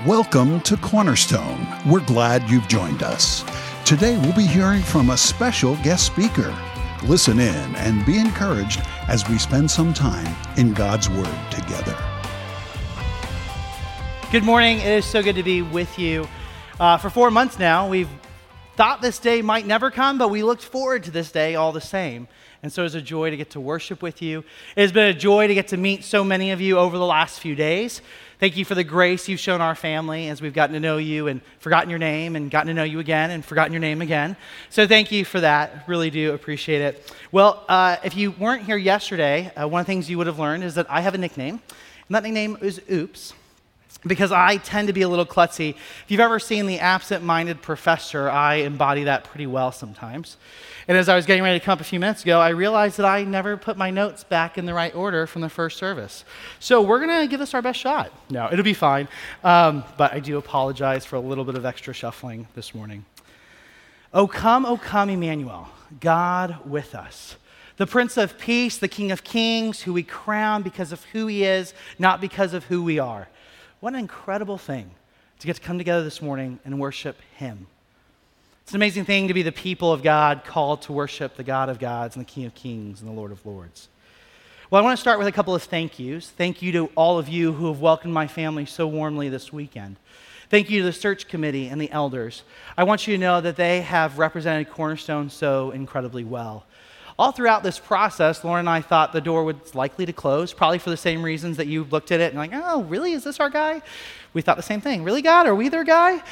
Welcome to Cornerstone. We're glad you've joined us. Today we'll be hearing from a special guest speaker. Listen in and be encouraged as we spend some time in God's Word together. Good morning. It is so good to be with you. For 4 months now, we've thought this day might never come, but we looked forward to this day all the same. And so it's a joy to get to worship with you. It has been a joy to get to meet so many of you over the last few days. Thank you for the grace you've shown our family as we've gotten to know you and forgotten your name and gotten to know you again and forgotten your name again. So thank you for that. Really do appreciate it. Well, if you weren't here yesterday, one of the things you would have learned is that I have a nickname, and that nickname is Oops, because I tend to be a little klutzy. If you've ever seen The Absent-Minded Professor, I embody that pretty well sometimes. And as I was getting ready to come up a few minutes ago, I realized that I never put my notes back in the right order from the first service. So we're going to give this our best shot. No, it'll be fine. But I do apologize for a little bit of extra shuffling this morning. O come, Emmanuel, God with us. The Prince of Peace, the King of Kings, who we crown because of who he is, not because of who we are. What an incredible thing to get to come together this morning and worship him. It's an amazing thing to be the people of God called to worship the God of gods and the King of kings and the Lord of lords. Well, I want to start with a couple of thank yous. Thank you to all of you who have welcomed my family so warmly this weekend. Thank you to the search committee and the elders. I want you to know that they have represented Cornerstone so incredibly well. All throughout this process, Lauren and I thought the door was likely to close, probably for the same reasons that you looked at it and like, oh, really? Is this our guy? We thought the same thing. Really, God? Are we their guy?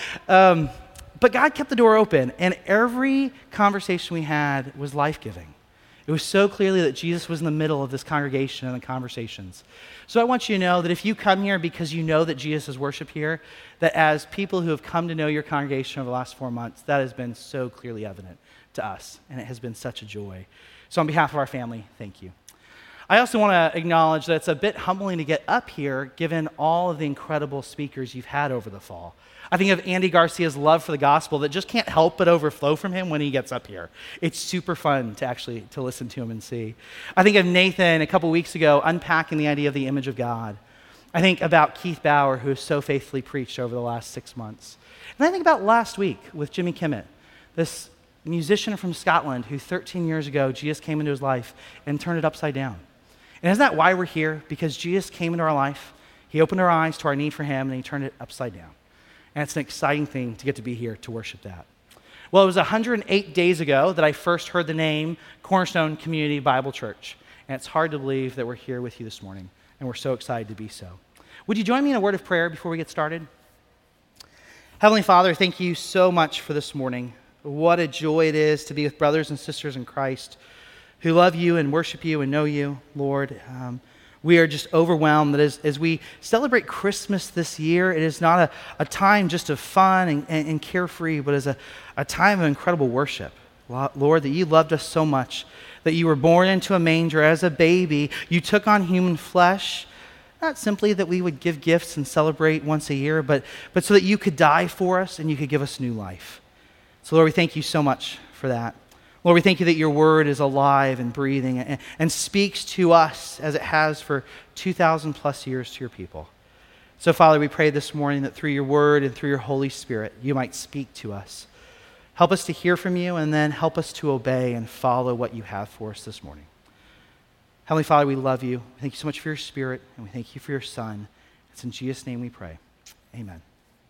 But God kept the door open, and every conversation we had was life-giving. It was so clearly that Jesus was in the middle of this congregation and the conversations. So I want you to know that if you come here because you know that Jesus is worshiped here, that as people who have come to know your congregation over the last 4 months, that has been so clearly evident to us, and it has been such a joy. So on behalf of our family, thank you. I also want to acknowledge that it's a bit humbling to get up here given all of the incredible speakers you've had over the fall. I think of Andy Garcia's love for the gospel that just can't help but overflow from him when he gets up here. It's super fun to listen to him and see. I think of Nathan a couple weeks ago unpacking the idea of the image of God. I think about Keith Bauer, who has so faithfully preached over the last 6 months. And I think about last week with Jimmy Kimmett, this musician from Scotland who 13 years ago, Jesus came into his life and turned it upside down. And isn't that why we're here? Because Jesus came into our life, he opened our eyes to our need for him, and he turned it upside down. And it's an exciting thing to get to be here to worship that. Well, it was 108 days ago that I first heard the name Cornerstone Community Bible Church. And it's hard to believe that we're here with you this morning, and we're so excited to be so. Would you join me in a word of prayer before we get started? Heavenly Father, thank you so much for this morning. What a joy it is to be with brothers and sisters in Christ who love you and worship you and know you, Lord. We are just overwhelmed that as we celebrate Christmas this year, it is not a time just of fun and carefree, but as a time of incredible worship. Lord, that you loved us so much, that you were born into a manger as a baby. You took on human flesh, not simply that we would give gifts and celebrate once a year, but so that you could die for us and you could give us new life. So Lord, we thank you so much for that. Lord, we thank you that your word is alive and breathing and speaks to us as it has for 2,000 plus years to your people. So Father, we pray this morning that through your word and through your Holy Spirit, you might speak to us. Help us to hear from you and then help us to obey and follow what you have for us this morning. Heavenly Father, we love you. Thank you so much for your Spirit, and we thank you for your Son. It's in Jesus' name we pray. Amen.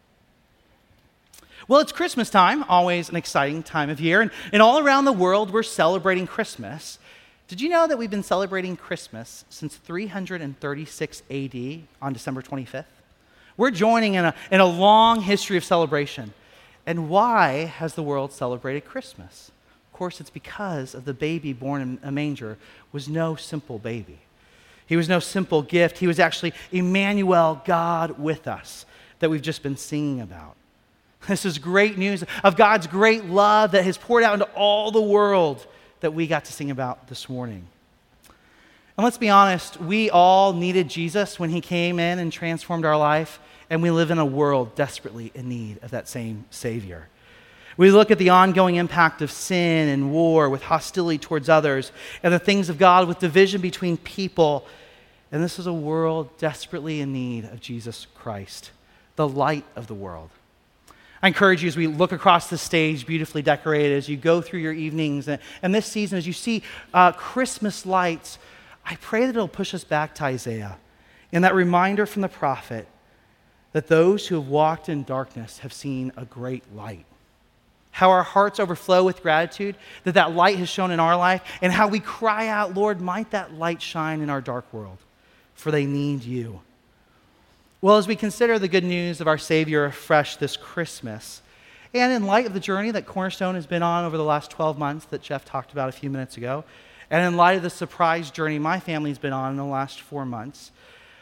Well, it's Christmas time, always an exciting time of year, and all around the world we're celebrating Christmas. Did you know that we've been celebrating Christmas since 336 AD on December 25th? We're joining in a long history of celebration. And why has the world celebrated Christmas? Of course, it's because of the baby born in a manger was no simple baby. He was no simple gift. He was actually Emmanuel, God with us, that we've just been singing about. This is great news of God's great love that has poured out into all the world that we got to sing about this morning. And let's be honest, we all needed Jesus when he came in and transformed our life, and we live in a world desperately in need of that same Savior. We look at the ongoing impact of sin and war with hostility towards others, and the things of God with division between people, and this is a world desperately in need of Jesus Christ, the light of the world. I encourage you as we look across the stage, beautifully decorated, as you go through your evenings, and this season, as you see Christmas lights, I pray that it'll push us back to Isaiah and that reminder from the prophet that those who have walked in darkness have seen a great light. How our hearts overflow with gratitude that that light has shone in our life, and how we cry out, Lord, might that light shine in our dark world, for they need you. Well, as we consider the good news of our Savior afresh this Christmas, and in light of the journey that Cornerstone has been on over the last 12 months that Jeff talked about a few minutes ago, and in light of the surprise journey my family's been on in the last 4 months,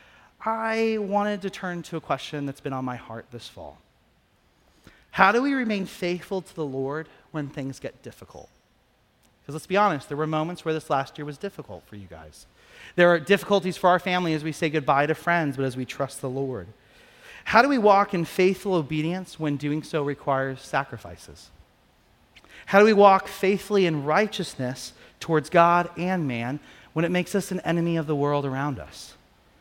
I wanted to turn to a question that's been on my heart this fall. How do we remain faithful to the Lord when things get difficult? Because let's be honest, there were moments where this last year was difficult for you guys. There are difficulties for our family as we say goodbye to friends, but as we trust the Lord. How do we walk in faithful obedience when doing so requires sacrifices? How do we walk faithfully in righteousness towards God and man when it makes us an enemy of the world around us?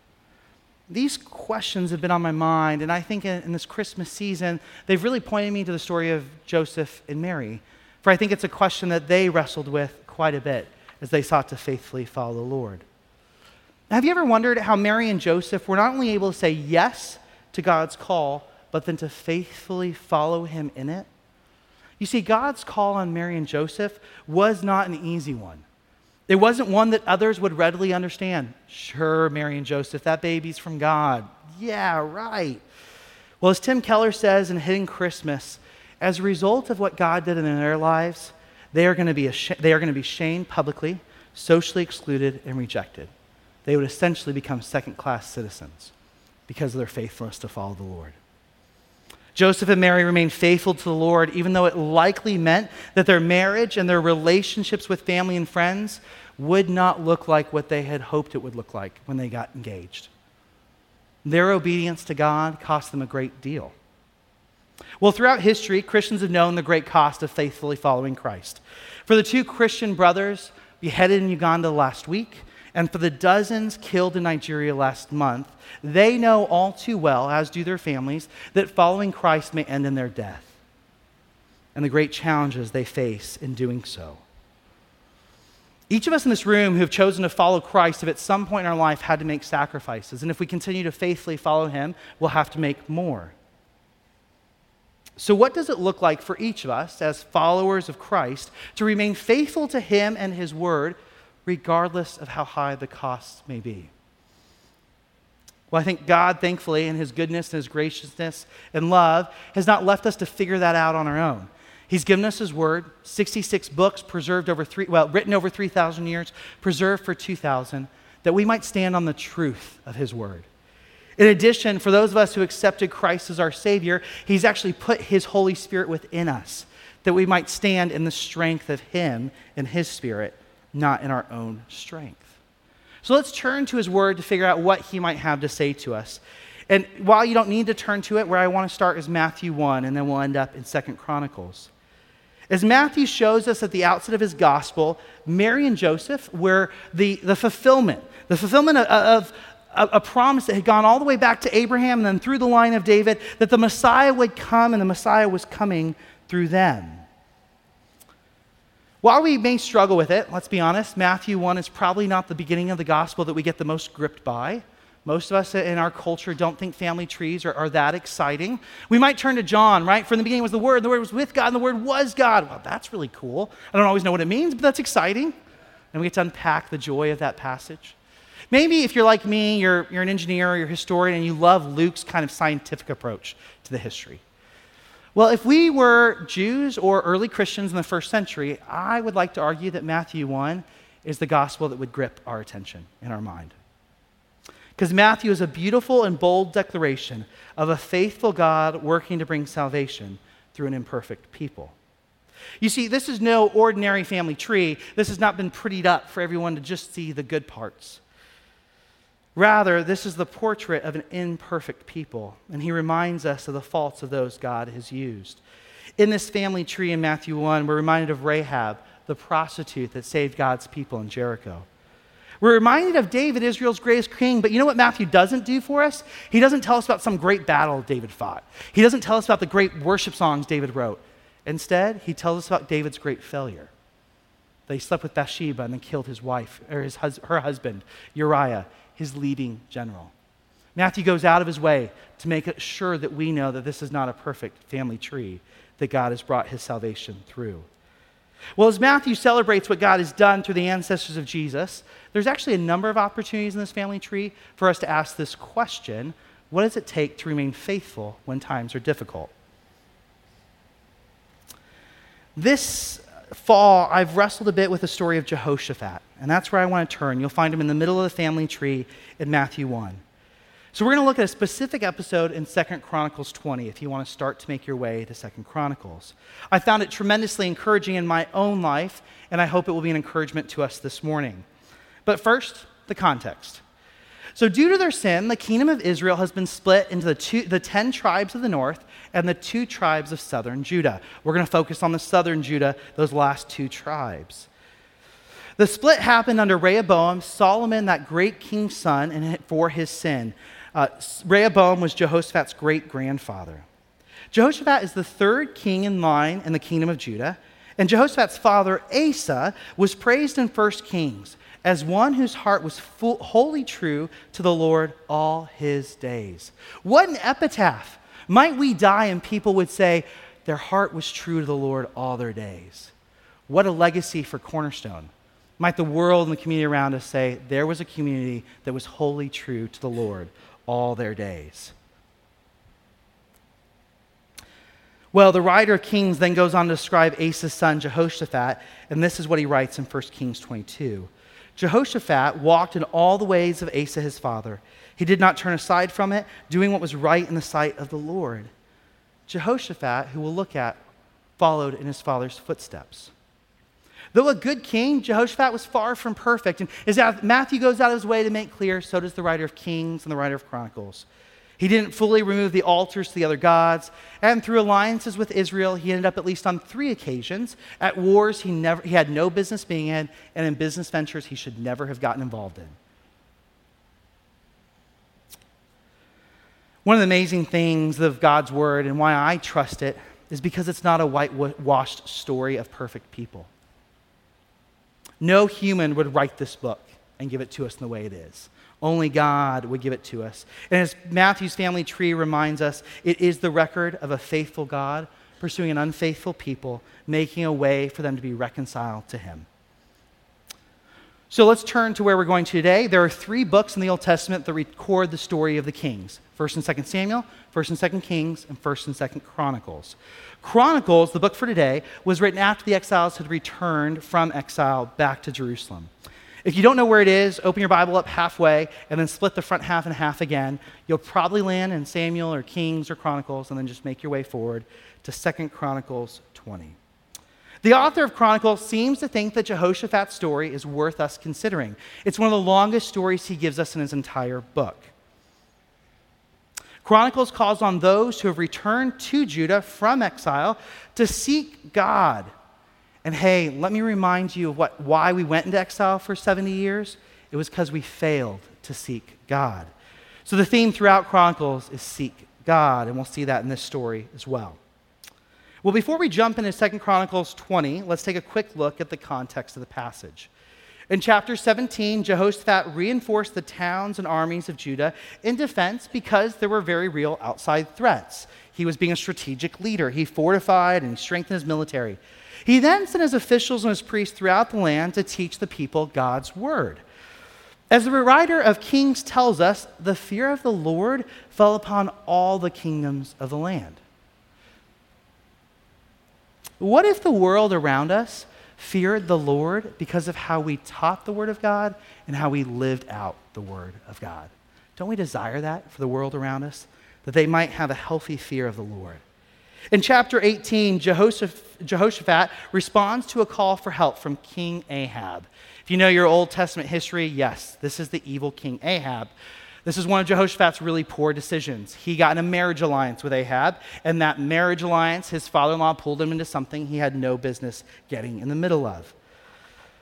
These questions have been on my mind, and I think in this Christmas season, they've really pointed me to the story of Joseph and Mary, for I think it's a question that they wrestled with quite a bit as they sought to faithfully follow the Lord. Now, have you ever wondered how Mary and Joseph were not only able to say yes to God's call, but then to faithfully follow him in it? You see, God's call on Mary and Joseph was not an easy one. It wasn't one that others would readily understand. Sure, Mary and Joseph, that baby's from God. Yeah, right. Well, as Tim Keller says in Hidden Christmas, as a result of what God did in their lives, they are going to be shamed publicly, socially excluded, and rejected. They would essentially become second-class citizens because of their faithfulness to follow the Lord. Joseph and Mary remained faithful to the Lord, even though it likely meant that their marriage and their relationships with family and friends would not look like what they had hoped it would look like when they got engaged. Their obedience to God cost them a great deal. Well, throughout history, Christians have known the great cost of faithfully following Christ. For the 2 Christian brothers beheaded in Uganda last week, and for the dozens killed in Nigeria last month, they know all too well, as do their families, that following Christ may end in their death and the great challenges they face in doing so. Each of us in this room who have chosen to follow Christ have at some point in our life had to make sacrifices, and if we continue to faithfully follow him, we'll have to make more. So what does it look like for each of us as followers of Christ to remain faithful to him and his word regardless of how high the costs may be? Well, I think God, thankfully, in his goodness and his graciousness and love, has not left us to figure that out on our own. He's given us his word, 66 books written over 3,000 years, preserved for 2,000, that we might stand on the truth of his word. In addition, for those of us who accepted Christ as our Savior, he's actually put his Holy Spirit within us, that we might stand in the strength of him and his Spirit, not in our own strength. So let's turn to his word to figure out what he might have to say to us. And while you don't need to turn to it, where I want to start is Matthew 1, and then we'll end up in 2 Chronicles. As Matthew shows us at the outset of his gospel, Mary and Joseph were the fulfillment of a promise that had gone all the way back to Abraham and then through the line of David, that the Messiah would come, and the Messiah was coming through them. While we may struggle with it, let's be honest, Matthew 1 is probably not the beginning of the gospel that we get the most gripped by. Most of us in our culture don't think family trees are that exciting. We might turn to John, right? From the beginning was the Word was with God, and the Word was God. Well, that's really cool. I don't always know what it means, but that's exciting. And we get to unpack the joy of that passage. Maybe if you're like me, you're an engineer or you're a historian, and you love Luke's kind of scientific approach to the history. Well, if we were Jews or early Christians in the first century, I would like to argue that Matthew 1 is the gospel that would grip our attention in our mind. Because Matthew is a beautiful and bold declaration of a faithful God working to bring salvation through an imperfect people. You see, this is no ordinary family tree. This has not been prettied up for everyone to just see the good parts. Rather, this is the portrait of an imperfect people, and he reminds us of the faults of those God has used. In this family tree in Matthew 1, we're reminded of Rahab, the prostitute that saved God's people in Jericho. We're reminded of David, Israel's greatest king, but you know what Matthew doesn't do for us? He doesn't tell us about some great battle David fought. He doesn't tell us about the great worship songs David wrote. Instead, he tells us about David's great failure. That he slept with Bathsheba and then killed his wife, or her husband, Uriah, his leading general. Matthew goes out of his way to make sure that we know that this is not a perfect family tree that God has brought his salvation through. Well, as Matthew celebrates what God has done through the ancestors of Jesus, there's actually a number of opportunities in this family tree for us to ask this question: what does it take to remain faithful when times are difficult? This fall, I've wrestled a bit with the story of Jehoshaphat, and that's where I want to turn. You'll find him in the middle of the family tree in Matthew 1. So we're going to look at a specific episode in 2 Chronicles 20 if you want to start to make your way to 2 Chronicles. I found it tremendously encouraging in my own life, and I hope it will be an encouragement to us this morning. But first, the context. So due to their sin, the kingdom of Israel has been split into the 10 tribes of the north and the 2 tribes of southern Judah. We're going to focus on the southern Judah, those last 2 tribes. The split happened under Rehoboam, Solomon, that great king's son, and for his sin. Rehoboam was Jehoshaphat's great-grandfather. Jehoshaphat is the 3rd king in line in the kingdom of Judah, and Jehoshaphat's father, Asa, was praised in 1 Kings as one whose heart was wholly true to the Lord all his days. What an epitaph! Might we die and people would say, their heart was true to the Lord all their days. What a legacy for Cornerstone. Might the world and the community around us say, there was a community that was wholly true to the Lord all their days. Well, the writer of Kings then goes on to describe Asa's son, Jehoshaphat, and this is what he writes in 1 Kings 22. Jehoshaphat walked in all the ways of Asa his father. He did not turn aside from it, doing what was right in the sight of the Lord. Jehoshaphat, who we'll look at, followed in his father's footsteps. Though a good king, Jehoshaphat was far from perfect. And as Matthew goes out of his way to make clear, so does the writer of Kings and the writer of Chronicles. He didn't fully remove the altars to the other gods, and through alliances with Israel, he ended up at least on 3 occasions at wars he had no business being in, and in business ventures he should never have gotten involved in. One of the amazing things of God's word and why I trust it is because it's not a whitewashed story of perfect people. No human would write this book and give it to us in the way it is. Only God would give it to us. And as Matthew's family tree reminds us, it is the record of a faithful God pursuing an unfaithful people, making a way for them to be reconciled to him. So let's turn to where we're going to today. There are 3 books in the Old Testament that record the story of the kings. 1 and 2 Samuel, 1 and 2 Kings, and 1 and 2 Chronicles. Chronicles, the book for today, was written after the exiles had returned from exile back to Jerusalem. If you don't know where it is, open your Bible up halfway and then split the front half in half again. You'll probably land in Samuel or Kings or Chronicles, and then just make your way forward to 2 Chronicles 20. The author of Chronicles seems to think that Jehoshaphat's story is worth us considering. It's one of the longest stories he gives us in his entire book. Chronicles calls on those who have returned to Judah from exile to seek God. And hey, let me remind you of why we went into exile for 70 years. It was because we failed to seek God. So the theme throughout Chronicles is seek God, and we'll see that in this story as well. Well, before we jump into 2 Chronicles 20, let's take a quick look at the context of the passage. In chapter 17, Jehoshaphat reinforced the towns and armies of Judah in defense because there were very real outside threats. He was being a strategic leader. He fortified and strengthened his military. He then sent his officials and his priests throughout the land to teach the people God's word. As the writer of Kings tells us, the fear of the Lord fell upon all the kingdoms of the land. What if the world around us feared the Lord because of how we taught the Word of God and how we lived out the Word of God? Don't we desire that for the world around us? That they might have a healthy fear of the Lord. In chapter 18, Jehoshaphat responds to a call for help from King Ahab. If you know your Old Testament history, yes, this is the evil King Ahab. This is one of Jehoshaphat's really poor decisions. He got in a marriage alliance with Ahab, and that marriage alliance, his father-in-law pulled him into something he had no business getting in the middle of.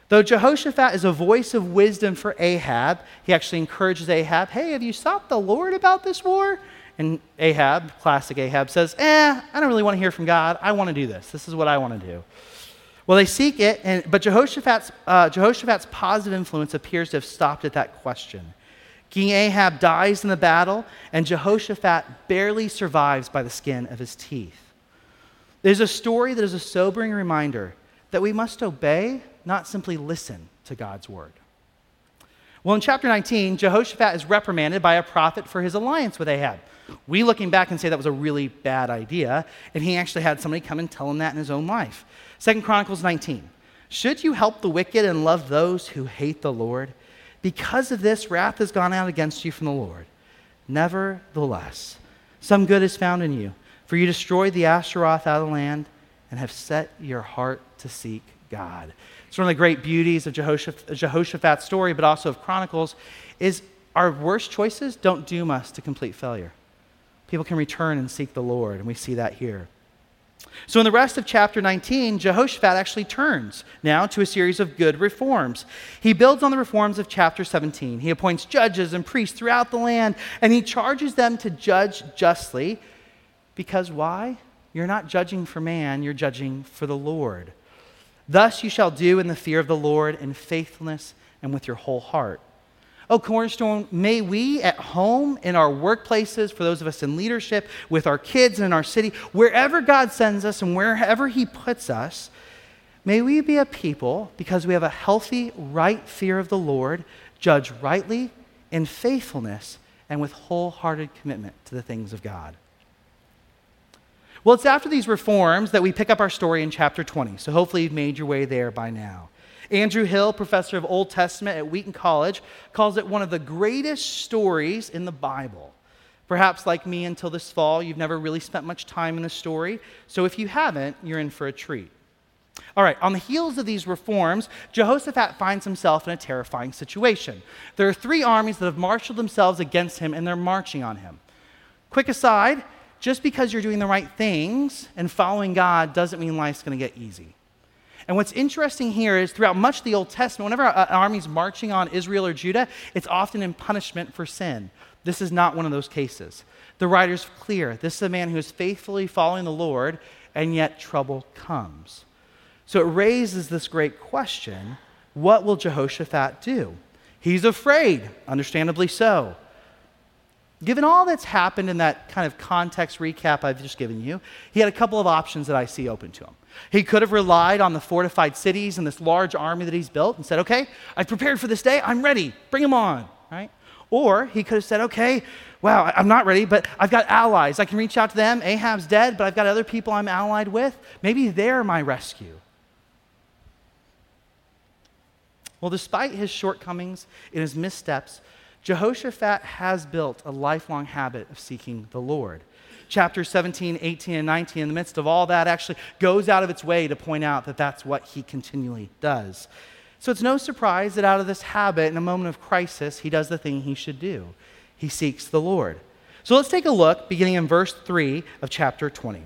Though Jehoshaphat is a voice of wisdom for Ahab, he actually encourages Ahab, hey, have you sought the Lord about this war? And Ahab, classic Ahab, says, I don't really want to hear from God. I want to do this. This is what I want to do. Well, they seek it, but Jehoshaphat's positive influence appears to have stopped at that question. King Ahab dies in the battle, and Jehoshaphat barely survives by the skin of his teeth. There's a story that is a sobering reminder that we must obey, not simply listen to God's word. Well, in chapter 19, Jehoshaphat is reprimanded by a prophet for his alliance with Ahab. We looking back and say that was a really bad idea, and he actually had somebody come and tell him that in his own life. 2 Chronicles 19, should you help the wicked and love those who hate the Lord? Because of this, wrath has gone out against you from the Lord. Nevertheless, some good is found in you, for you destroyed the Asheroth out of the land and have set your heart to seek God. It's one of the great beauties of Jehoshaphat's story, but also of Chronicles, is our worst choices don't doom us to complete failure. People can return and seek the Lord, and we see that here. So in the rest of chapter 19, Jehoshaphat actually turns now to a series of good reforms. He builds on the reforms of chapter 17. He appoints judges and priests throughout the land, and he charges them to judge justly. Because why? You're not judging for man, you're judging for the Lord. Thus you shall do in the fear of the Lord in faithfulness and with your whole heart. Oh, Cornerstone, may we at home, in our workplaces, for those of us in leadership, with our kids and in our city, wherever God sends us and wherever he puts us, may we be a people, because we have a healthy, right fear of the Lord, judge rightly in faithfulness and with wholehearted commitment to the things of God. Well, it's after these reforms that we pick up our story in chapter 20, so hopefully you've made your way there by now. Andrew Hill, professor of Old Testament at Wheaton College, calls it one of the greatest stories in the Bible. Perhaps like me until this fall, you've never really spent much time in the story, so if you haven't, you're in for a treat. All right, on the heels of these reforms, Jehoshaphat finds himself in a terrifying situation. There are 3 armies that have marshaled themselves against him, and they're marching on him. Quick aside, just because you're doing the right things and following God doesn't mean life's going to get easy. And what's interesting here is throughout much of the Old Testament, whenever an army's marching on Israel or Judah, it's often in punishment for sin. This is not one of those cases. The writer's clear. This is a man who is faithfully following the Lord, and yet trouble comes. So it raises this great question, what will Jehoshaphat do? He's afraid, understandably so. Given all that's happened in that kind of context recap I've just given you, he had a couple of options that I see open to him. He could have relied on the fortified cities and this large army that he's built and said, okay, I've prepared for this day, I'm ready, bring them on, right? Or he could have said, okay, wow, I'm not ready, but I've got allies. I can reach out to them. Ahab's dead, but I've got other people I'm allied with. Maybe they're my rescue. Well, despite his shortcomings and his missteps, Jehoshaphat has built a lifelong habit of seeking the Lord. Chapters 17, 18, and 19, in the midst of all that, actually goes out of its way to point out that that's what he continually does. So it's no surprise that out of this habit, in a moment of crisis, he does the thing he should do. He seeks the Lord. So let's take a look, beginning in verse 3 of chapter 20.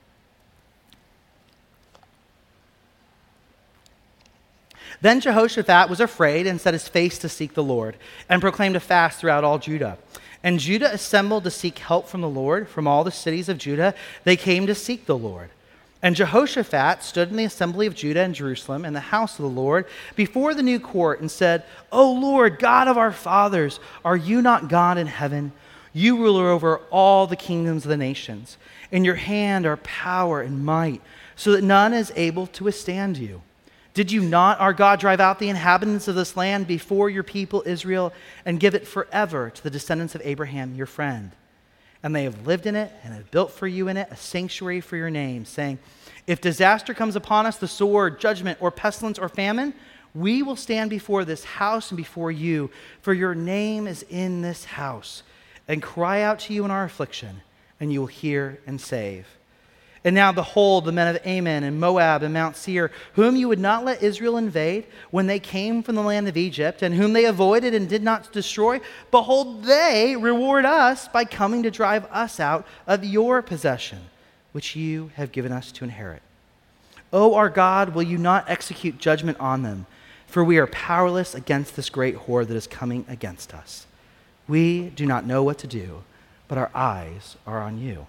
Then Jehoshaphat was afraid and set his face to seek the Lord, and proclaimed a fast throughout all Judah. And Judah assembled to seek help from the Lord. From all the cities of Judah, they came to seek the Lord. And Jehoshaphat stood in the assembly of Judah and Jerusalem in the house of the Lord before the new court and said, O Lord, God of our fathers, are you not God in heaven? You ruler over all the kingdoms of the nations. In your hand are power and might, so that none is able to withstand you. Did you not, our God, drive out the inhabitants of this land before your people Israel and give it forever to the descendants of Abraham, your friend? And they have lived in it and have built for you in it a sanctuary for your name, saying, if disaster comes upon us, the sword, judgment, or pestilence, or famine, we will stand before this house and before you, for your name is in this house, and cry out to you in our affliction, and you will hear and save. And now behold, the men of Ammon and Moab and Mount Seir, whom you would not let Israel invade when they came from the land of Egypt, and whom they avoided and did not destroy, behold, they reward us by coming to drive us out of your possession, which you have given us to inherit. O our God, will you not execute judgment on them? for we are powerless against this great horde that is coming against us. We do not know what to do, but our eyes are on you."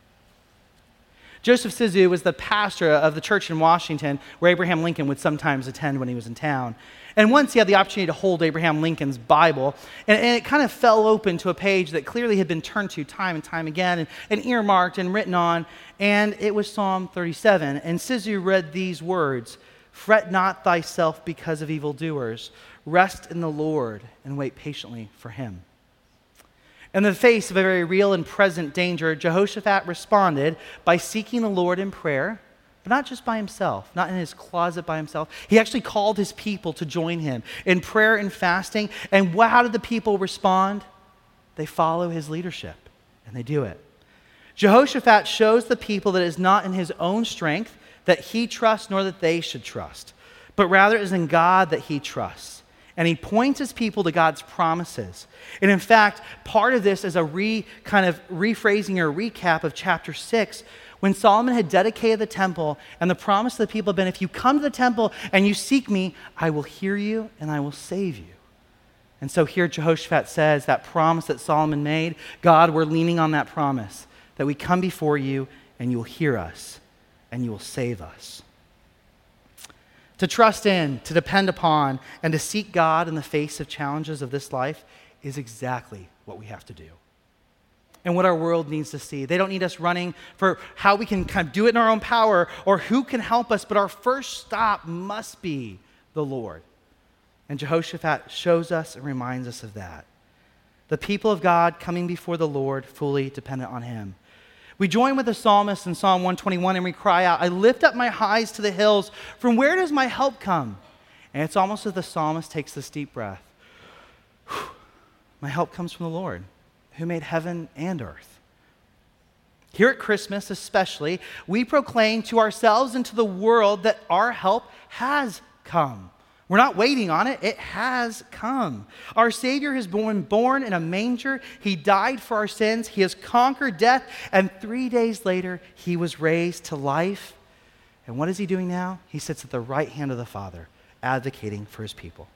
Joseph Sizu was the pastor of the church in Washington where Abraham Lincoln would sometimes attend when he was in town. And once he had the opportunity to hold Abraham Lincoln's Bible, and it kind of fell open to a page that clearly had been turned to time and time again and earmarked and written on, and it was Psalm 37. And Sizu read these words, "Fret not thyself because of evildoers. Rest in the Lord and wait patiently for him." In the face of a very real and present danger, Jehoshaphat responded by seeking the Lord in prayer, but not just by himself, not in his closet by himself. He actually called his people to join him in prayer and fasting. And how did the people respond? They follow his leadership, and they do it. Jehoshaphat shows the people that it is not in his own strength that he trusts, nor that they should trust, but rather it is in God that he trusts. And he points his people to God's promises. And in fact, part of this is a kind of rephrasing or recap of chapter 6, when Solomon had dedicated the temple, and the promise to the people had been, if you come to the temple and you seek me, I will hear you and I will save you. And so here Jehoshaphat says that promise that Solomon made, God, we're leaning on that promise, that we come before you and you will hear us and you will save us. To trust in, to depend upon, and to seek God in the face of challenges of this life is exactly what we have to do. And what our world needs to see. They don't need us running for how we can kind of do it in our own power or who can help us, but our first stop must be the Lord. And Jehoshaphat shows us and reminds us of that. The people of God coming before the Lord, fully dependent on him. We join with the psalmist in Psalm 121 and we cry out, "I lift up my eyes to the hills. From where does my help come?" And it's almost as the psalmist takes this deep breath. My help comes from the Lord, who made heaven and earth. Here at Christmas especially, we proclaim to ourselves and to the world that our help has come. We're not waiting on it. It has come. Our Savior has been born in a manger. He died for our sins. He has conquered death. And 3 days later, he was raised to life. And what is he doing now? He sits at the right hand of the Father, advocating for his people.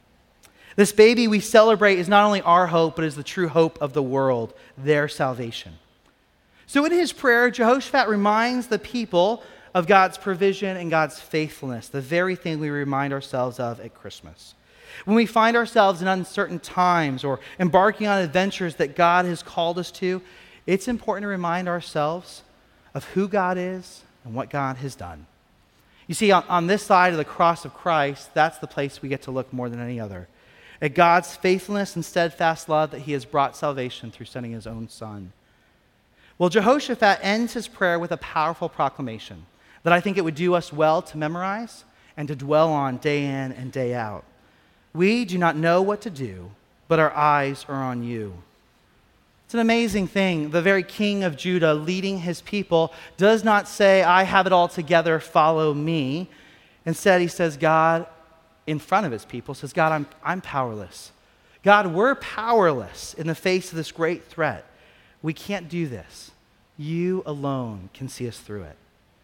This baby we celebrate is not only our hope, but is the true hope of the world, their salvation. So in his prayer, Jehoshaphat reminds the people of God's provision and God's faithfulness, the very thing we remind ourselves of at Christmas. When we find ourselves in uncertain times or embarking on adventures that God has called us to, it's important to remind ourselves of who God is and what God has done. You see, on this side of the cross of Christ, that's the place we get to look more than any other, at God's faithfulness and steadfast love that he has brought salvation through sending his own Son. Well, Jehoshaphat ends his prayer with a powerful proclamation that I think it would do us well to memorize and to dwell on day in and day out. We do not know what to do, but our eyes are on you. It's an amazing thing. The very king of Judah leading his people does not say, I have it all together, follow me. Instead, he says, God, in front of his people, says, God, I'm powerless. God, we're powerless in the face of this great threat. We can't do this. You alone can see us through it.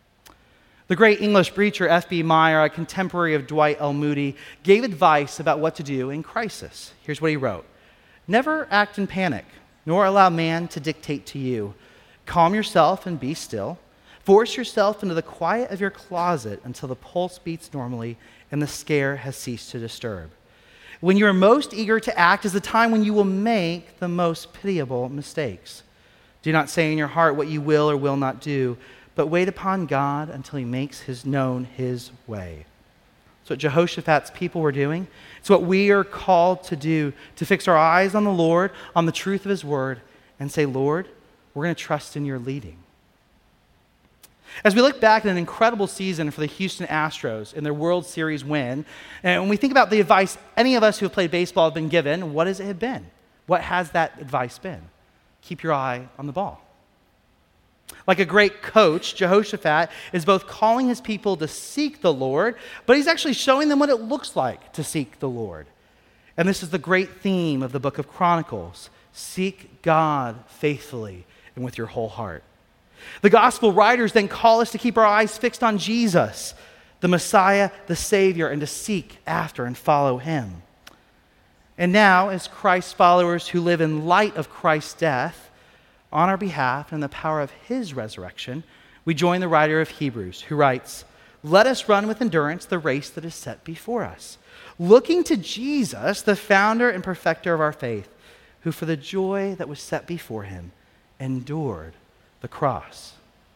The great English preacher F.B. Meyer, a contemporary of Dwight L. Moody, gave advice about what to do in crisis. Here's what he wrote. Never act in panic, nor allow man to dictate to you. Calm yourself and be still. Force yourself into the quiet of your closet until the pulse beats normally and the scare has ceased to disturb. When you are most eager to act is the time when you will make the most pitiable mistakes. Do not say in your heart what you will or will not do, but wait upon God until he makes known his way. That's what Jehoshaphat's people were doing. It's what we are called to do, to fix our eyes on the Lord, on the truth of his word, and say, Lord, we're going to trust in your leading. As we look back at an incredible season for the Houston Astros in their World Series win, and when we think about the advice any of us who have played baseball have been given, what has it been? What has that advice been? Keep your eye on the ball. Like a great coach, Jehoshaphat is both calling his people to seek the Lord, but he's actually showing them what it looks like to seek the Lord. And this is the great theme of the book of Chronicles. Seek God faithfully and with your whole heart. The gospel writers then call us to keep our eyes fixed on Jesus, the Messiah, the Savior, and to seek after and follow him. And now, as Christ's followers who live in light of Christ's death, on our behalf and the power of his resurrection, we join the writer of Hebrews, who writes, "Let us run with endurance the race that is set before us, looking to Jesus, the founder and perfecter of our faith, who for the joy that was set before him endured the cross."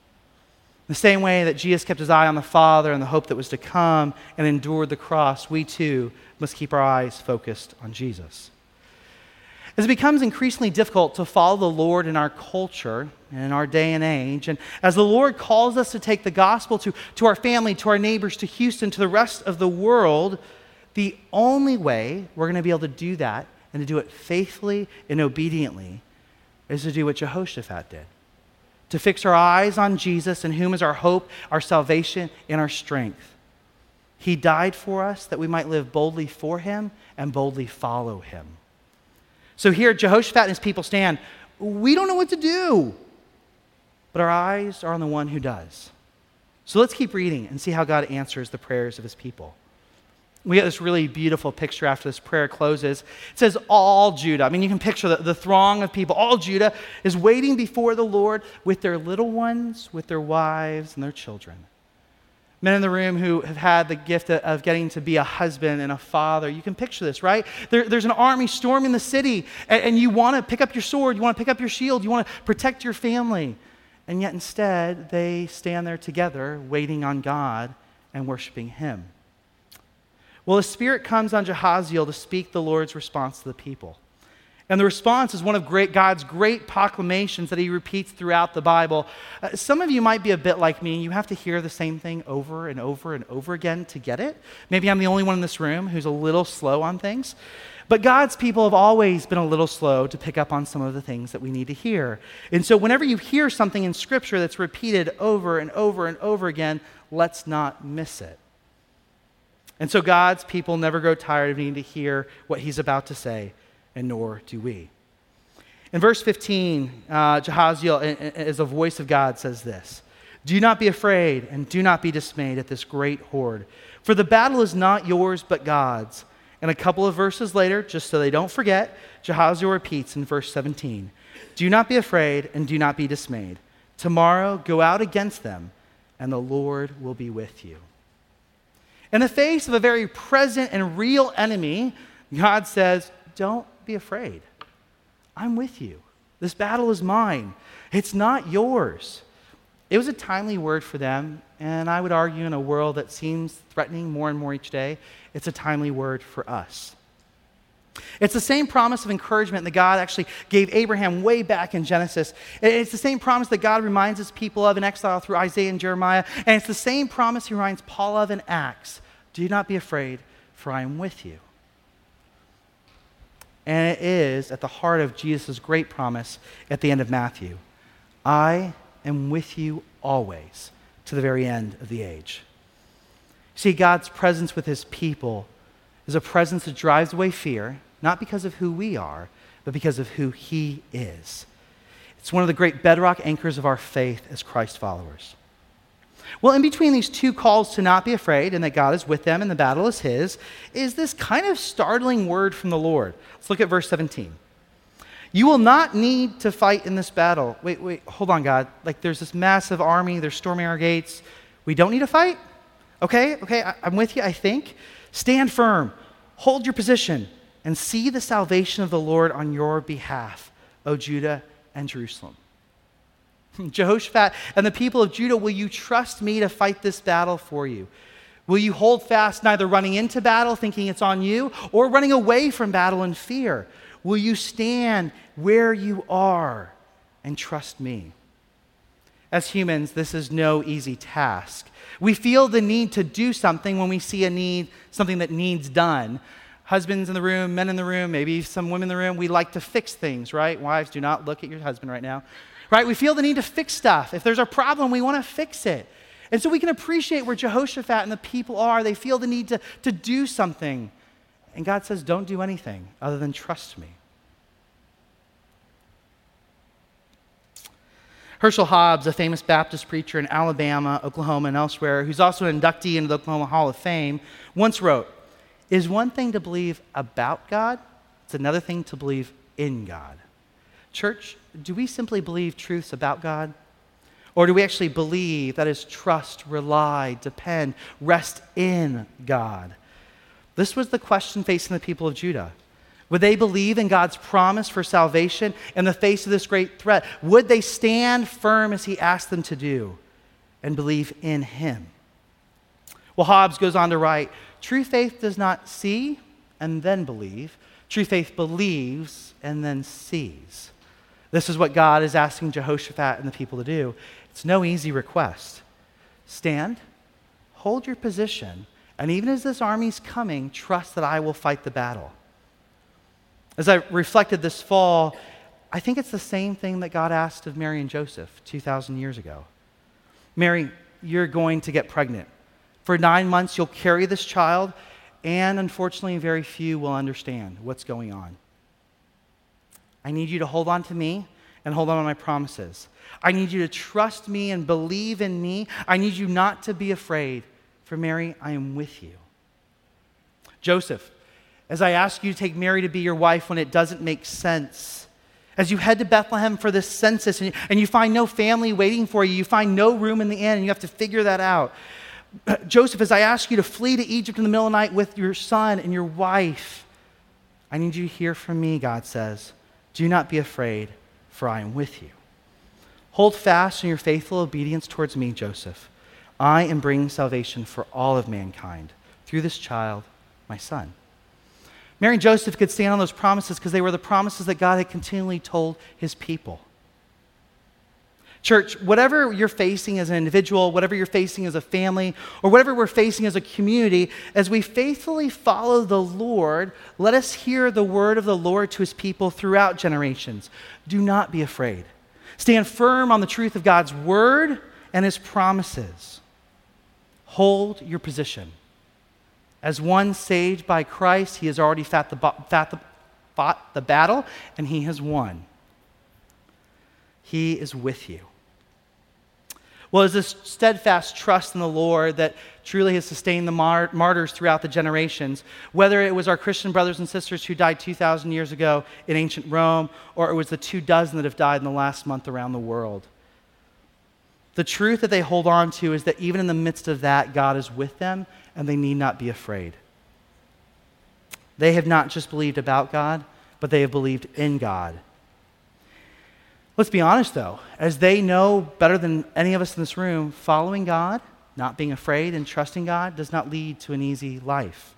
The same way that Jesus kept his eye on the Father and the hope that was to come and endured the cross, we too must keep our eyes focused on Jesus. As it becomes increasingly difficult to follow the Lord in our culture and in our day and age, and as the Lord calls us to take the gospel to our family, to our neighbors, to Houston, to the rest of the world, the only way we're going to be able to do that and to do it faithfully and obediently is to do what Jehoshaphat did. To fix our eyes on Jesus, in whom is our hope, our salvation, and our strength. He died for us that we might live boldly for him and boldly follow him. So here Jehoshaphat and his people stand. We don't know what to do, but our eyes are on the one who does. So let's keep reading and see how God answers the prayers of his people. We get this really beautiful picture after this prayer closes. It says, all Judah. I mean, you can picture the throng of people. All Judah is waiting before the Lord with their little ones, with their wives, and their children. Men in the room who have had the gift of getting to be a husband and a father, you can picture this, right? There's an army storming the city, and you want to pick up your sword, you want to pick up your shield, you want to protect your family. And yet instead, they stand there together, waiting on God and worshiping him. Well, the Spirit comes on Jehaziel to speak the Lord's response to the people. And the response is one of God's great proclamations that he repeats throughout the Bible. Some of you might be a bit like me, and you have to hear the same thing over and over and over again to get it. Maybe I'm the only one in this room who's a little slow on things. But God's people have always been a little slow to pick up on some of the things that we need to hear. And so whenever you hear something in Scripture that's repeated over and over and over again, let's not miss it. And so God's people never grow tired of needing to hear what he's about to say, and nor do we. In verse 15, Jehaziel, as a voice of God, says this: "Do not be afraid and do not be dismayed at this great horde, for the battle is not yours but God's." And a couple of verses later, just so they don't forget, Jehaziel repeats in verse 17, "Do not be afraid and do not be dismayed. Tomorrow go out against them, and the Lord will be with you." In the face of a very present and real enemy, God says, don't be afraid. I'm with you. This battle is mine. It's not yours. It was a timely word for them, and I would argue in a world that seems threatening more and more each day, it's a timely word for us. It's the same promise of encouragement that God actually gave Abraham way back in Genesis. It's the same promise that God reminds his people of in exile through Isaiah and Jeremiah, and it's the same promise he reminds Paul of in Acts. Do not be afraid, for I am with you. And it is at the heart of Jesus' great promise at the end of Matthew. I am with you always, to the very end of the age. See, God's presence with his people is a presence that drives away fear, not because of who we are, but because of who he is. It's one of the great bedrock anchors of our faith as Christ followers. Well, in between these two calls to not be afraid and that God is with them and the battle is his, is this kind of startling word from the Lord. Let's look at verse 17. You will not need to fight in this battle. Wait, hold on, God. Like there's this massive army, they're storming our gates. We don't need to fight? Okay, I'm with you, I think. Stand firm, hold your position, and see the salvation of the Lord on your behalf, O Judah and Jerusalem. Jehoshaphat and the people of Judah, will you trust me to fight this battle for you? Will you hold fast, neither running into battle thinking it's on you, or running away from battle in fear? Will you stand where you are and trust me? As humans, this is no easy task. We feel the need to do something when we see a need, something that needs done. Husbands in the room, men in the room, maybe some women in the room, we like to fix things, right? Wives, do not look at your husband right now. Right? We feel the need to fix stuff. If there's a problem, we want to fix it. And so we can appreciate where Jehoshaphat and the people are. They feel the need to do something. And God says, don't do anything other than trust me. Herschel Hobbs, a famous Baptist preacher in Alabama, Oklahoma, and elsewhere, who's also an inductee into the Oklahoma Hall of Fame, once wrote, "It is one thing to believe about God, it's another thing to believe in God." Church, do we simply believe truths about God? Or do we actually believe, that is, trust, rely, depend, rest in God? This was the question facing the people of Judah. Would they believe in God's promise for salvation in the face of this great threat? Would they stand firm as he asked them to do and believe in him? Well, Hobbes goes on to write, "True faith does not see and then believe. True faith believes and then sees." This is what God is asking Jehoshaphat and the people to do. It's no easy request. Stand, hold your position, and even as this army's coming, trust that I will fight the battle. As I reflected this fall, I think it's the same thing that God asked of Mary and Joseph 2,000 years ago. Mary, you're going to get pregnant. For 9 months, you'll carry this child, and unfortunately, very few will understand what's going on. I need you to hold on to me and hold on to my promises. I need you to trust me and believe in me. I need you not to be afraid. For Mary, I am with you. Joseph, as I ask you to take Mary to be your wife when it doesn't make sense, as you head to Bethlehem for this census and you find no family waiting for you, you find no room in the inn, and you have to figure that out. Joseph, as I ask you to flee to Egypt in the middle of the night with your son and your wife, I need you to hear from me, God says. Do not be afraid, for I am with you. Hold fast in your faithful obedience towards me, Joseph. I am bringing salvation for all of mankind through this child, my son. Mary and Joseph could stand on those promises because they were the promises that God had continually told his people. Church, whatever you're facing as an individual, whatever you're facing as a family, or whatever we're facing as a community, as we faithfully follow the Lord, let us hear the word of the Lord to his people throughout generations. Do not be afraid. Stand firm on the truth of God's word and his promises. Hold your position. As one saved by Christ, he has already fought the battle, and he has won. He is with you. Well, it's this steadfast trust in the Lord that truly has sustained the martyrs throughout the generations, whether it was our Christian brothers and sisters who died 2,000 years ago in ancient Rome, or it was the 24 that have died in the last month around the world. The truth that they hold on to is that even in the midst of that, God is with them, and they need not be afraid. They have not just believed about God, but they have believed in God. Let's be honest, though, as they know better than any of us in this room, following God, not being afraid and trusting God, does not lead to an easy life.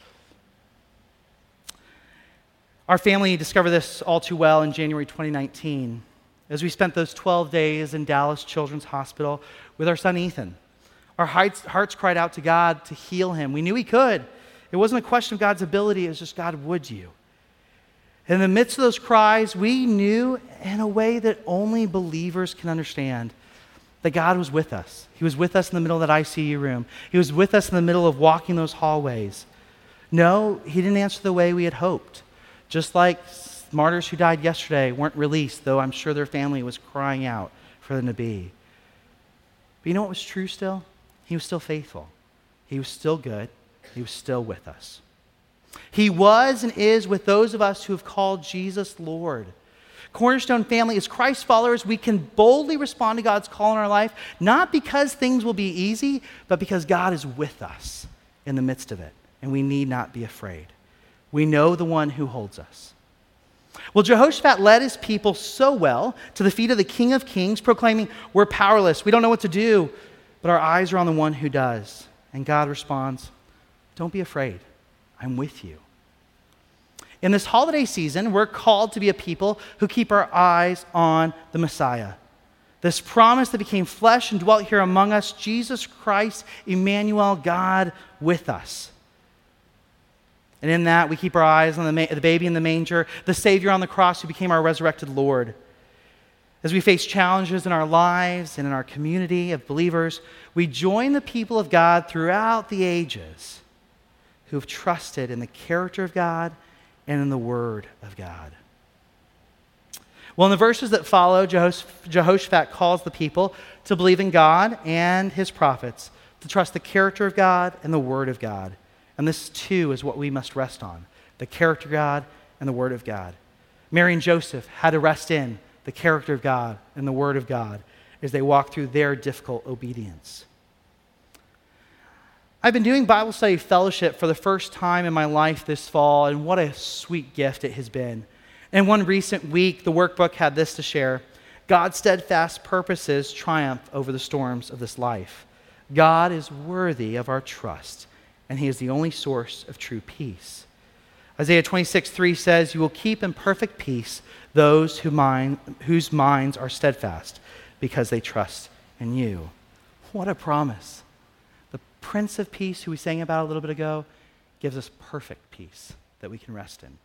Our family discovered this all too well in January 2019, as we spent those 12 days in Dallas Children's Hospital with our son Ethan. Our hearts cried out to God to heal him. We knew he could. It wasn't a question of God's ability, it was just, God, would you? In the midst of those cries, we knew in a way that only believers can understand that God was with us. He was with us in the middle of that ICU room. He was with us in the middle of walking those hallways. No, he didn't answer the way we had hoped. Just like martyrs who died yesterday weren't released, though I'm sure their family was crying out for them to be. But you know what was true still? He was still faithful. He was still good. He was still with us. He was and is with those of us who have called Jesus Lord. Cornerstone family, as Christ followers, we can boldly respond to God's call in our life, not because things will be easy, but because God is with us in the midst of it, and we need not be afraid. We know the one who holds us. Well, Jehoshaphat led his people so well to the feet of the King of Kings, proclaiming, we're powerless, we don't know what to do, but our eyes are on the one who does. And God responds, don't be afraid, I'm with you. In this holiday season, we're called to be a people who keep our eyes on the Messiah. This promise that became flesh and dwelt here among us, Jesus Christ, Emmanuel, God with us. And in that, we keep our eyes on the baby in the manger, the Savior on the cross who became our resurrected Lord. As we face challenges in our lives and in our community of believers, we join the people of God throughout the ages who have trusted in the character of God and in the Word of God. Well, in the verses that follow, Jehoshaphat calls the people to believe in God and his prophets, to trust the character of God and the word of God. And this, too, is what we must rest on, the character of God and the word of God. Mary and Joseph had to rest in the character of God and the word of God as they walked through their difficult obedience. I've been doing Bible study fellowship for the first time in my life this fall, and what a sweet gift it has been. In one recent week, the workbook had this to share: God's steadfast purposes triumph over the storms of this life. God is worthy of our trust, and he is the only source of true peace. Isaiah 26:3 says, "You will keep in perfect peace those whose minds are steadfast, because they trust in you." What a promise. The Prince of Peace, who we sang about a little bit ago, gives us perfect peace that we can rest in.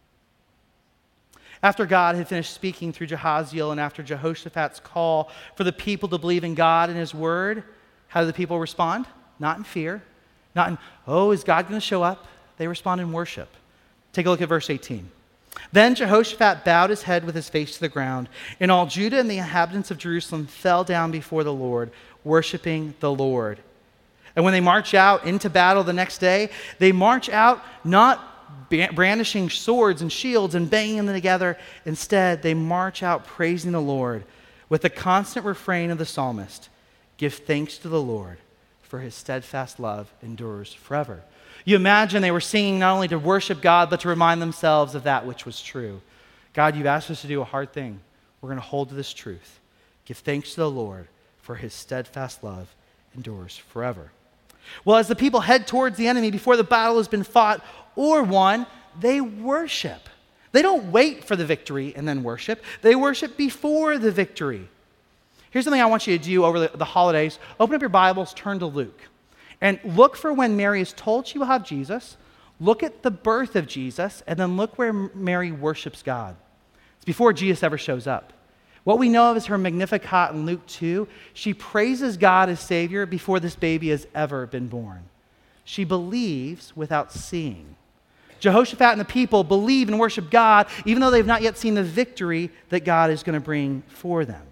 After God had finished speaking through Jehaziel and after Jehoshaphat's call for the people to believe in God and his word, how did the people respond? Not in fear, not in, oh, is God going to show up? They respond in worship. Take a look at verse 18. Then Jehoshaphat bowed his head with his face to the ground, and all Judah and the inhabitants of Jerusalem fell down before the Lord, worshiping the Lord. And when they march out into battle the next day, they march out not brandishing swords and shields and banging them together. Instead, they march out praising the Lord with the constant refrain of the psalmist, "Give thanks to the Lord, for his steadfast love endures forever." You imagine they were singing not only to worship God, but to remind themselves of that which was true. God, you've asked us to do a hard thing. We're going to hold to this truth. Give thanks to the Lord, for his steadfast love endures forever. Well, as the people head towards the enemy before the battle has been fought or won, they worship. They don't wait for the victory and then worship. They worship before the victory. Here's something I want you to do over the holidays. Open up your Bibles, turn to Luke, and look for when Mary is told she will have Jesus. Look at the birth of Jesus, and then look where Mary worships God. It's before Jesus ever shows up. What we know of is her Magnificat in Luke 2. She praises God as Savior before this baby has ever been born. She believes without seeing. Jehoshaphat and the people believe and worship God, even though they've not yet seen the victory that God is going to bring for them.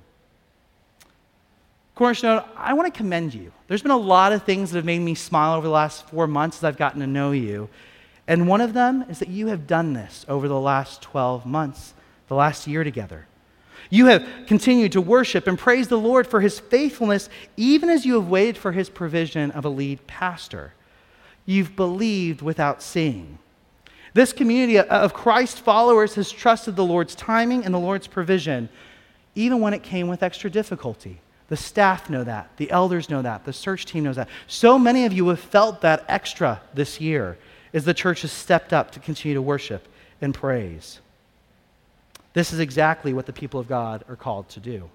Cornerstone, I want to commend you. There's been a lot of things that have made me smile over the last 4 months as I've gotten to know you. And one of them is that you have done this over the last 12 months, the last year together. You have continued to worship and praise the Lord for his faithfulness, even as you have waited for his provision of a lead pastor. You've believed without seeing. This community of Christ followers has trusted the Lord's timing and the Lord's provision, even when it came with extra difficulty. The staff know that. The elders know that. The search team knows that. So many of you have felt that extra this year as the church has stepped up to continue to worship and praise. This is exactly what the people of God are called to do.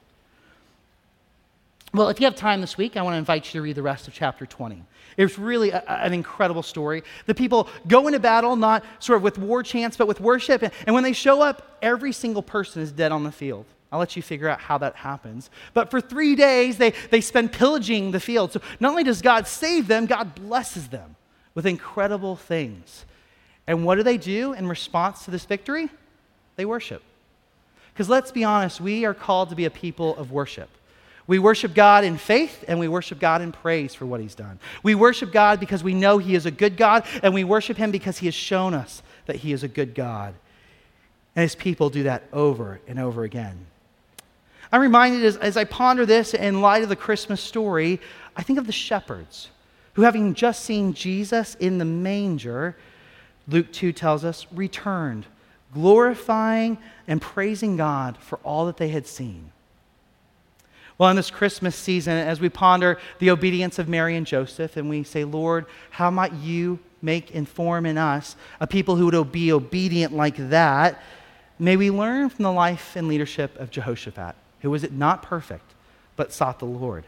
Well, if you have time this week, I want to invite you to read the rest of chapter 20. It's really an incredible story. The people go into battle not sort of with war chants, but with worship. And when they show up, every single person is dead on the field. I'll let you figure out how that happens. But for 3 days, they spend pillaging the field. So not only does God save them, God blesses them with incredible things. And what do they do in response to this victory? They worship. Because let's be honest, we are called to be a people of worship. We worship God in faith, and we worship God in praise for what he's done. We worship God because we know he is a good God, and we worship him because he has shown us that he is a good God. And his people do that over and over again. I'm reminded as I ponder this in light of the Christmas story, I think of the shepherds who, having just seen Jesus in the manger, Luke 2 tells us, returned, glorifying and praising God for all that they had seen. Well, in this Christmas season, as we ponder the obedience of Mary and Joseph, and we say, Lord, how might you make and form in us a people who would be obedient like that? May we learn from the life and leadership of Jehoshaphat, who was not perfect, but sought the Lord.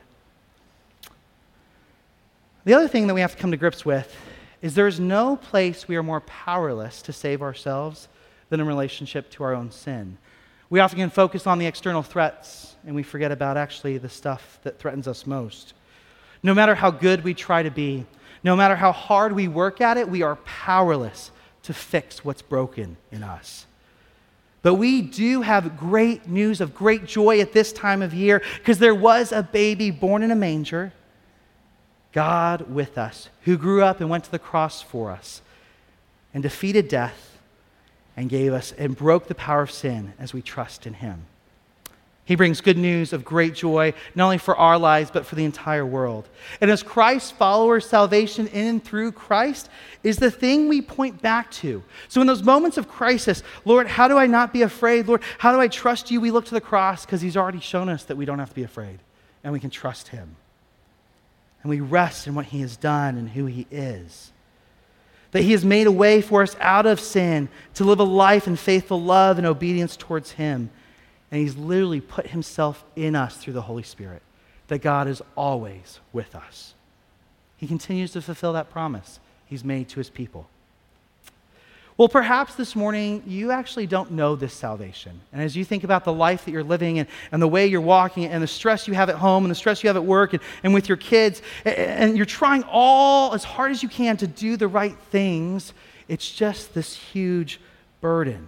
The other thing that we have to come to grips with is there is no place we are more powerless to save ourselves than in relationship to our own sin. We often can focus on the external threats, and we forget about actually the stuff that threatens us most. No matter how good we try to be, no matter how hard we work at it, we are powerless to fix what's broken in us. But we do have great news of great joy at this time of year because there was a baby born in a manger, God with us, who grew up and went to the cross for us and defeated death and gave us and broke the power of sin as we trust in him. He brings good news of great joy, not only for our lives, but for the entire world. And as Christ's followers, salvation in and through Christ is the thing we point back to. So in those moments of crisis, Lord, how do I not be afraid? Lord, how do I trust you? We look to the cross because he's already shown us that we don't have to be afraid and we can trust him. And we rest in what he has done and who he is. That he has made a way for us out of sin to live a life in faithful love and obedience towards him. And he's literally put himself in us through the Holy Spirit, that God is always with us. He continues to fulfill that promise he's made to his people. Well, perhaps this morning you actually don't know this salvation. And as you think about the life that you're living and the way you're walking and the stress you have at home and the stress you have at work and with your kids, and you're trying all as hard as you can to do the right things, it's just this huge burden.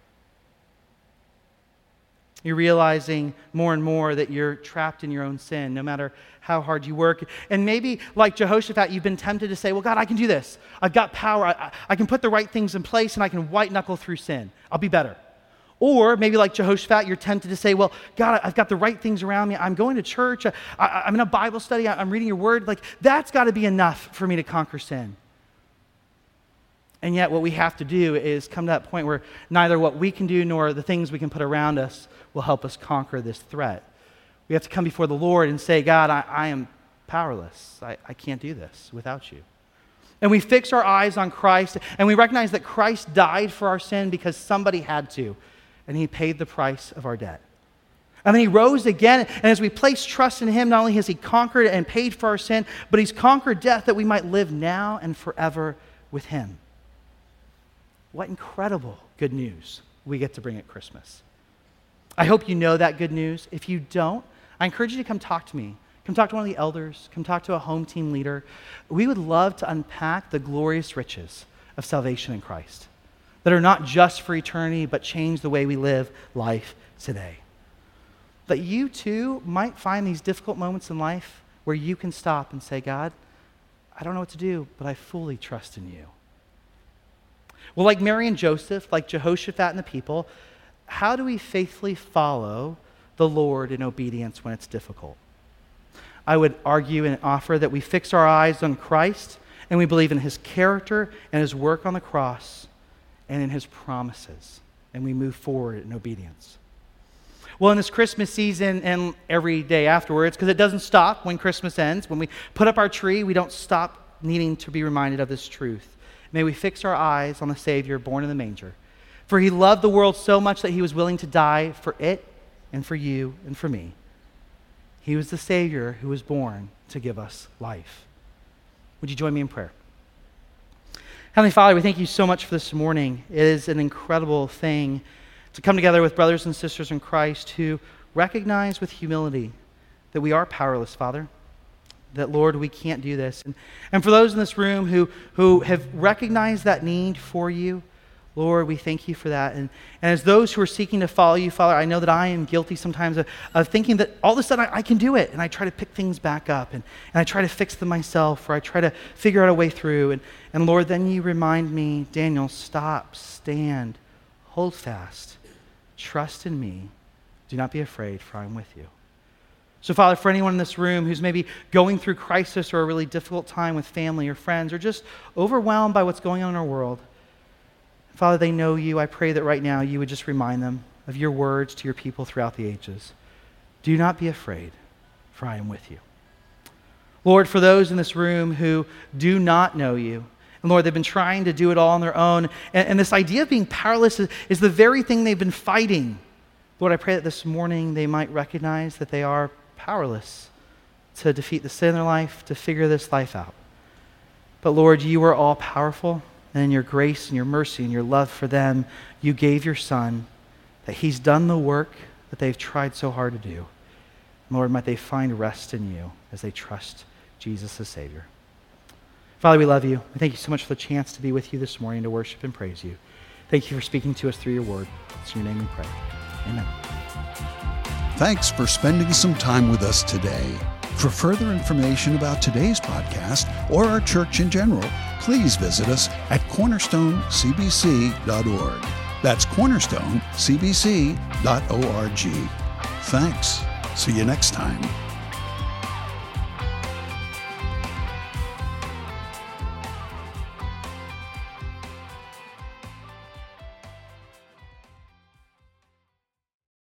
You're realizing more and more that you're trapped in your own sin, no matter how hard you work. And maybe, like Jehoshaphat, you've been tempted to say, well, God, I can do this. I've got power. I can put the right things in place, and I can white-knuckle through sin. I'll be better. Or maybe like Jehoshaphat, you're tempted to say, well, God, I've got the right things around me. I'm going to church. I'm in a Bible study. I'm reading your word. Like, that's got to be enough for me to conquer sin. And yet what we have to do is come to that point where neither what we can do nor the things we can put around us will help us conquer this threat. We have to come before the Lord and say, God, I am powerless. I can't do this without you. And we fix our eyes on Christ, and we recognize that Christ died for our sin because somebody had to, and he paid the price of our debt. And then he rose again, and as we place trust in him, not only has he conquered and paid for our sin, but he's conquered death that we might live now and forever with him. What incredible good news we get to bring at Christmas. I hope you know that good news. If you don't, I encourage you to come talk to me. Come talk to one of the elders. Come talk to a home team leader. We would love to unpack the glorious riches of salvation in Christ that are not just for eternity, but change the way we live life today. That you too might find these difficult moments in life where you can stop and say, God, I don't know what to do, but I fully trust in you. Well, like Mary and Joseph, like Jehoshaphat and the people, how do we faithfully follow the Lord in obedience when it's difficult? I would argue and offer that we fix our eyes on Christ and we believe in his character and his work on the cross and in his promises, and we move forward in obedience. Well, in this Christmas season and every day afterwards, because it doesn't stop when Christmas ends, when we put up our tree, we don't stop needing to be reminded of this truth. May we fix our eyes on the Savior born in the manger. For he loved the world so much that he was willing to die for it and for you and for me. He was the Savior who was born to give us life. Would you join me in prayer? Heavenly Father, we thank you so much for this morning. It is an incredible thing to come together with brothers and sisters in Christ who recognize with humility that we are powerless, Father. That, Lord, we can't do this. And for those in this room who have recognized that need for you, Lord, we thank you for that. And as those who are seeking to follow you, Father, I know that I am guilty sometimes of thinking that all of a sudden I can do it. And I try to pick things back up. And I try to fix them myself. Or I try to figure out a way through. And Lord, then you remind me, Daniel, stop, stand, hold fast, trust in me. Do not be afraid, for I am with you. So, Father, for anyone in this room who's maybe going through crisis or a really difficult time with family or friends or just overwhelmed by what's going on in our world, Father, they know you. I pray that right now you would just remind them of your words to your people throughout the ages. Do not be afraid, for I am with you. Lord, for those in this room who do not know you, and Lord, they've been trying to do it all on their own, and this idea of being powerless is the very thing they've been fighting. Lord, I pray that this morning they might recognize that they are powerless to defeat the sin in their life, to figure this life out. But Lord, you are all powerful, and in your grace and your mercy and your love for them, you gave your Son, that he's done the work that they've tried so hard to do. Lord, might they find rest in you as they trust Jesus as Savior. Father, we love you. We thank you so much for the chance to be with you this morning to worship and praise you. Thank you for speaking to us through your word. It's in your name we pray. Amen. Thanks for spending some time with us today. For further information about today's podcast or our church in general, please visit us at cornerstonecbc.org. That's cornerstonecbc.org. Thanks. See you next time.